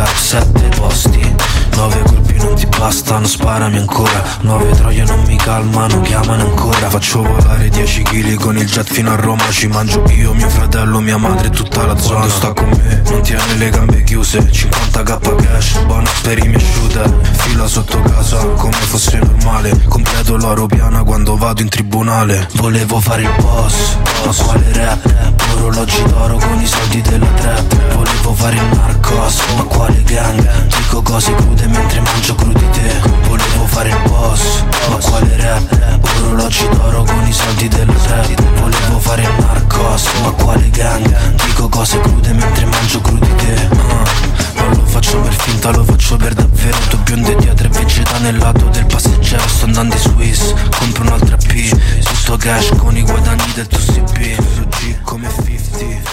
like 7 posti. 9 colpi non ti bastano, sparami ancora. 9 troie non mi calmano, chiamano ancora. Faccio volare 10 kg con il jet fino a Roma. Ci mangio io, mio fratello, mia madre e tutta la zona. Quando sta con me non tiene le gambe chiuse. 50k cash, buono per i miei shooter. Fila sotto casa come fosse normale. Completo l'oro piana quando vado in tribunale. Volevo fare il boss, ma quale rap? Orologi d'oro con i soldi della trap. Volevo fare il narcos, ma quale gang? Dico cose crude mentre mangio crudité. Volevo fare il boss, ma quale rap? Orologi d'oro con i soldi della trap. Volevo fare il narcos, ma quale gang? Dico cose crude mentre mangio crudité. Non lo faccio per finta, lo faccio per davvero. Tu bionde dietro e vegeta nel lato del passeggero. Sto andando in Swiss, compro un'altra P. Tutto cash con i guadagni del tuo CP. G come 50.